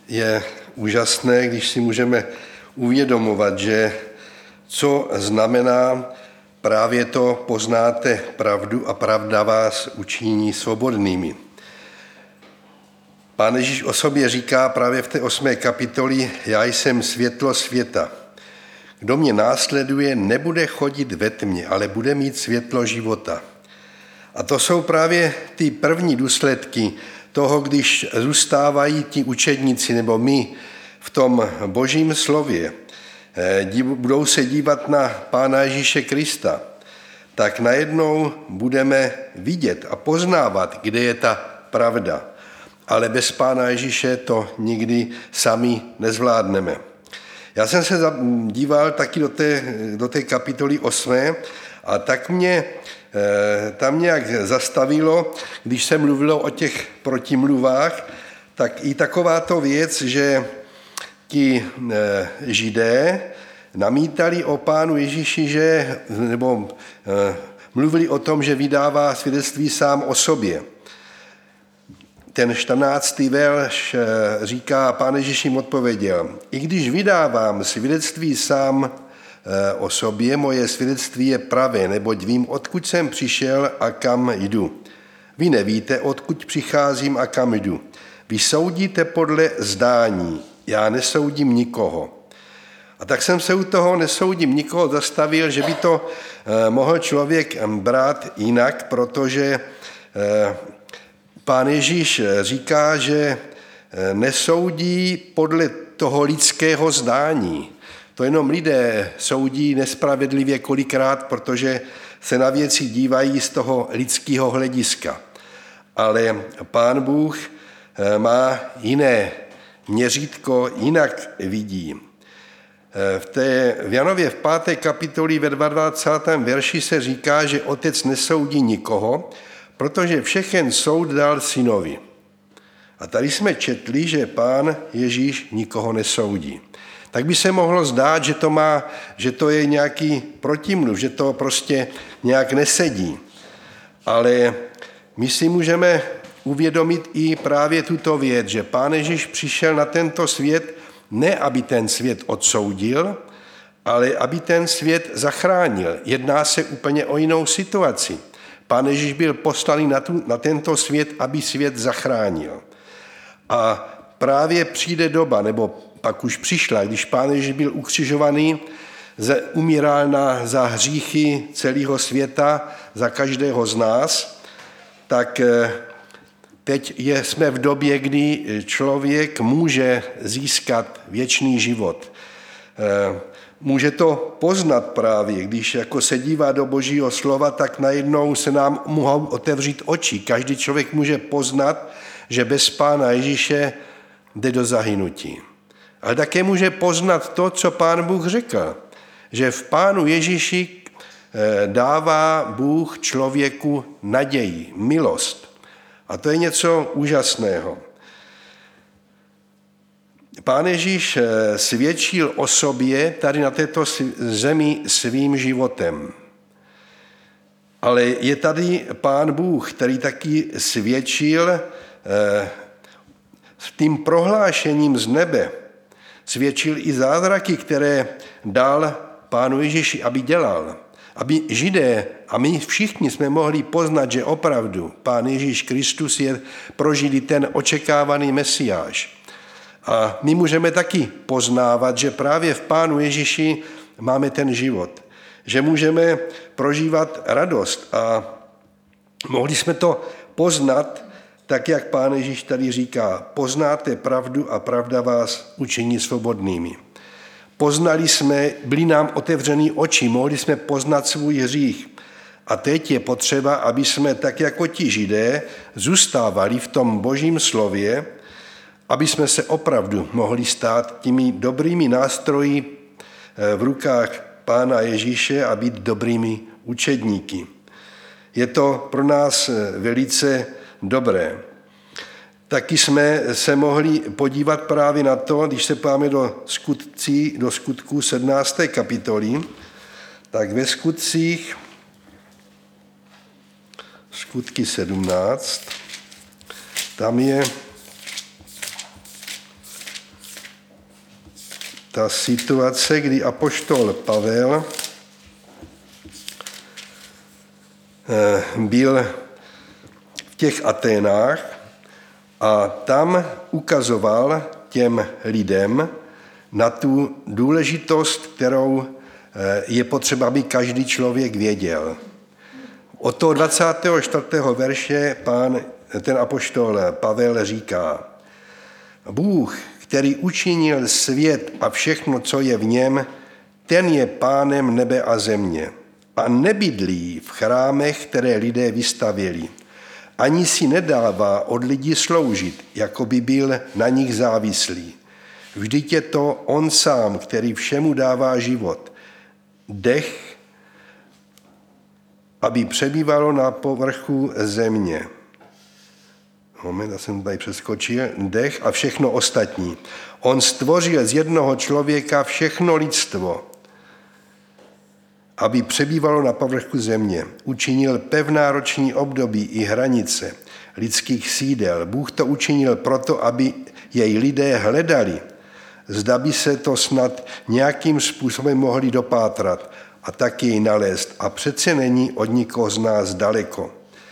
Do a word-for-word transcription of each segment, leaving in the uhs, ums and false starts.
je úžasné, když si můžeme uvědomovat, že co znamená právě to poznáte pravdu a pravda vás učiní svobodnými. Pán Ježíš o sobě říká právě v té osmé kapitoli: já jsem světlo světa. Kdo mě následuje, nebude chodit ve tmě, ale bude mít světlo života. A to jsou právě ty první důsledky toho, když zůstávají ti učedníci nebo my v tom Božím slově, budou se dívat na Pána Ježíše Krista, tak najednou budeme vidět a poznávat, kde je ta pravda. Ale bez Pána Ježíše to nikdy sami nezvládneme. Já jsem se díval taky do té, do té kapitoly osmé a tak mě tam nějak zastavilo, když se mluvilo o těch protimluvách, tak i takováto věc, že ti Židé namítali o Pánu Ježíši, že, nebo mluvili o tom, že vydává svědectví sám o sobě. Ten čtrnáctý verš říká: Pán Ježíš jim odpověděl: i když vydávám svědectví sám o sobě, moje svědectví je pravé, neboť vím, odkud jsem přišel a kam jdu. Vy nevíte, odkud přicházím a kam jdu. Vy soudíte podle zdání, já nesoudím nikoho. A tak jsem se u toho nesoudím nikoho zastavil, že by to mohl člověk brát jinak, protože Pán Ježíš říká, že nesoudí podle toho lidského zdání. To jenom lidé soudí nespravedlivě kolikrát, protože se na věci dívají z toho lidského hlediska. Ale Pán Bůh má jiné měřítko, jinak vidí. V té v Janově v páté kapitoli ve dvacátém verši se říká, že otec nesoudí nikoho, protože všechen soud dal synovi. A tady jsme četli, že Pán Ježíš nikoho nesoudí. Tak by se mohlo zdát, že to, má, že to je nějaký protimluv, že to prostě nějak nesedí. Ale my si můžeme uvědomit i právě tuto věc, že Pán Ježíš přišel na tento svět ne, aby ten svět odsoudil, ale aby ten svět zachránil. Jedná se úplně o jinou situaci. Pán Ježíš byl poslaný na, tu, na tento svět, aby svět zachránil. A právě přijde doba, nebo pak už přišla, když Pán Ježíš byl ukřižovaný, umíral na, za hříchy celého světa, za každého z nás, tak teď je, jsme v době, kdy člověk může získat věčný život. Může to poznat právě, když jako se dívá do Božího slova, tak najednou se nám mohou otevřít oči. Každý člověk může poznat, že bez Pána Ježíše jde do zahynutí. Ale také může poznat to, co Pán Bůh řekl, že v Pánu Ježíši dává Bůh člověku naději, milost. A to je něco úžasného. Pán Ježíš svědčil o sobě tady na této zemi svým životem. Ale je tady Pán Bůh, který taky svědčil s tím prohlášením z nebe. Svědčil i zázraky, které dal Pánu Ježíši, aby dělal. Aby Židé a my všichni jsme mohli poznat, že opravdu Pán Ježíš Kristus je prožili ten očekávaný Mesiáš. A my můžeme taky poznávat, že právě v Pánu Ježíši máme ten život. Že můžeme prožívat radost a mohli jsme to poznat, tak jak Pán Ježíš tady říká: poznáte pravdu a pravda vás učiní svobodnými. Poznali jsme, byly nám otevřený oči, mohli jsme poznat svůj hřích. A teď je potřeba, aby jsme tak jako ti Židé zůstávali v tom Božím slově, aby jsme se opravdu mohli stát těmi dobrými nástroji v rukách Pána Ježíše a být dobrými učedníky. Je to pro nás velice dobré. Taky jsme se mohli podívat právě na to, když se páme do, skutcí, do skutků sedmnácté kapitoly, tak ve skutcích, skutky sedmnáct, tam je ta situace, kdy apoštol Pavel byl v těch Aténách a tam ukazoval těm lidem na tu důležitost, kterou je potřeba, aby každý člověk věděl. Od toho dvacátého čtvrtého verše pán, ten apoštol Pavel říká: Bůh, který učinil svět a všechno, co je v něm, ten je pánem nebe a země a nebydlí v chrámech, které lidé vystavěli. Ani si nedává od lidí sloužit, jako by byl na nich závislý. Vždyť je to on sám, který všemu dává život, dech, aby přebývalo na povrchu země. Moment, já jsem tady přeskočil. Dech a všechno ostatní. On stvořil z jednoho člověka všechno lidstvo, aby přebývalo na povrchu země. Učinil pevná roční období i hranice lidských sídel. Bůh to učinil proto, aby jej lidé hledali. Zda by se to snad nějakým způsobem mohli dopátrat a tak jej nalézt. A přece není od nikoho z nás daleko.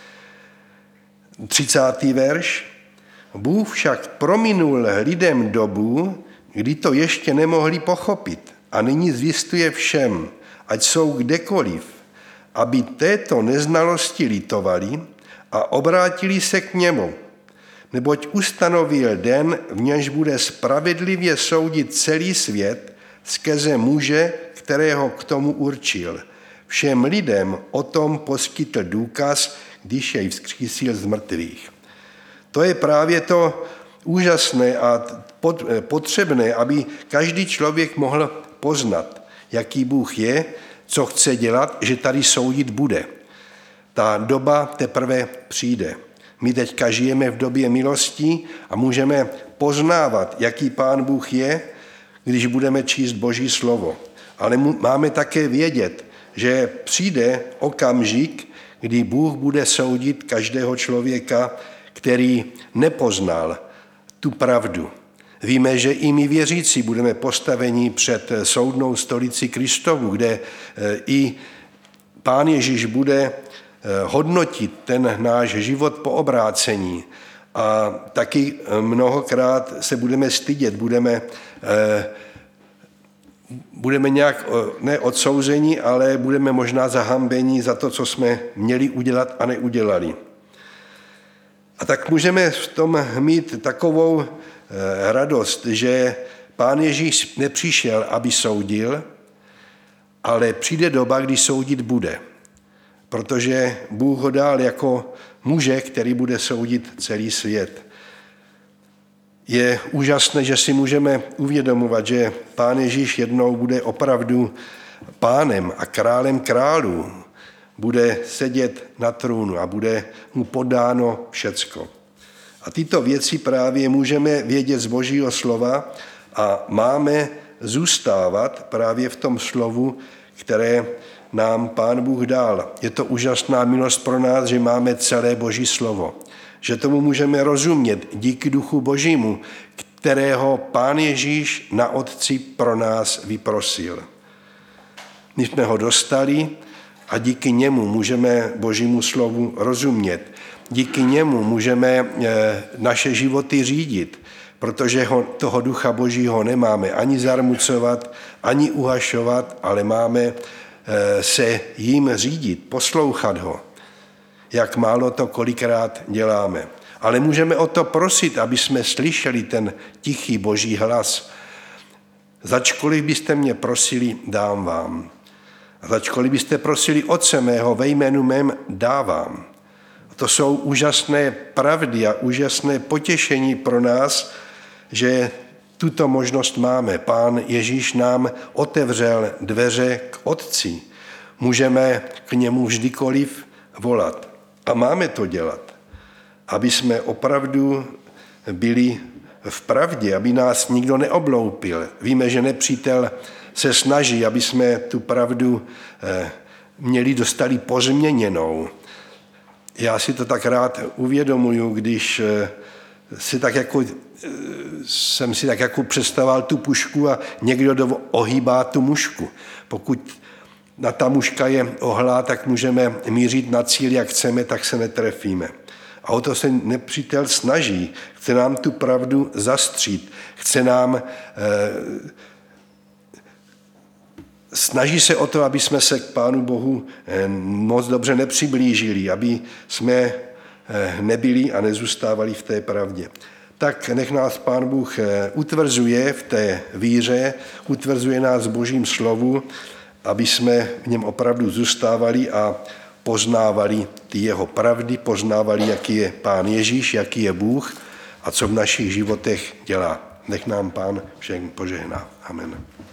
třicátý verš. Bůh však prominul lidem dobu, kdy to ještě nemohli pochopit a nyní zvěstuje všem, ať jsou kdekoliv, aby této neznalosti litovali a obrátili se k němu. Neboť ustanovil den, v němž bude spravedlivě soudit celý svět skrze muže, kterého k tomu určil. Všem lidem o tom poskytl důkaz, když jej vzkřísil z mrtvých. To je právě to úžasné a potřebné, aby každý člověk mohl poznat, jaký Bůh je, co chce dělat, že tady soudit bude. Ta doba teprve přijde. My teďka žijeme v době milosti a můžeme poznávat, jaký Pán Bůh je, když budeme číst Boží slovo. Ale máme také vědět, že přijde okamžik, kdy Bůh bude soudit každého člověka, který nepoznal tu pravdu. Víme, že i my věřící budeme postaveni před soudnou stolici Kristovu, kde i Pán Ježíš bude hodnotit ten náš život po obrácení. A taky mnohokrát se budeme stydět, budeme, budeme nějak ne odsouzeni, ale budeme možná zahambeni za to, co jsme měli udělat a neudělali. A tak můžeme v tom mít takovou radost, že Pán Ježíš nepřišel, aby soudil, ale přijde doba, kdy soudit bude. Protože Bůh ho dal jako muže, který bude soudit celý svět. Je úžasné, že si můžeme uvědomovat, že Pán Ježíš jednou bude opravdu pánem a králem králů. Bude sedět na trůnu a bude mu podáno všecko. A tyto věci právě můžeme vědět z Božího slova a máme zůstávat právě v tom slovu, které nám Pán Bůh dal. Je to úžasná milost pro nás, že máme celé Boží slovo. Že tomu můžeme rozumět díky Duchu Božímu, kterého Pán Ježíš na Otci pro nás vyprosil. My jsme ho dostali a díky němu můžeme Božímu slovu rozumět. Díky němu můžeme naše životy řídit, protože ho, toho Ducha Božího nemáme ani zarmucovat, ani uhašovat, ale máme se jím řídit, poslouchat ho. Jak málo to kolikrát děláme. Ale můžeme o to prosit, aby jsme slyšeli ten tichý Boží hlas. Začkoliv byste mě prosili, dám vám. A začkoliv byste prosili Otce mého ve jménu mém, dávám. A to jsou úžasné pravdy a úžasné potěšení pro nás, že tuto možnost máme. Pán Ježíš nám otevřel dveře k Otci. Můžeme k němu vždykoliv volat. A máme to dělat, aby jsme opravdu byli v pravdě, aby nás nikdo neobloupil. Víme, že nepřítel se snaží, aby jsme tu pravdu měli, dostali pozměněnou. Já si to tak rád uvědomuju, když si tak jako jsem si tak jako představoval tu pušku a někdo do ohýbá tu mušku. Pokud na ta muška je ohlá, tak můžeme mířit na cíl, jak chceme, tak se netrefíme. A o to se nepřítel snaží. Chce nám tu pravdu zastřít. Chce nám... Eh, snaží se o to, aby jsme se k Pánu Bohu eh, moc dobře nepřiblížili, aby jsme eh, nebyli a nezůstávali v té pravdě. Tak nech nás Pán Bůh eh, utvrzuje v té víře, utvrzuje nás v Božím slovu, aby jsme v něm opravdu zůstávali a poznávali ty jeho pravdy, poznávali, jaký je Pán Ježíš, jaký je Bůh a co v našich životech dělá. Nech nám Pán všem požehná. Amen.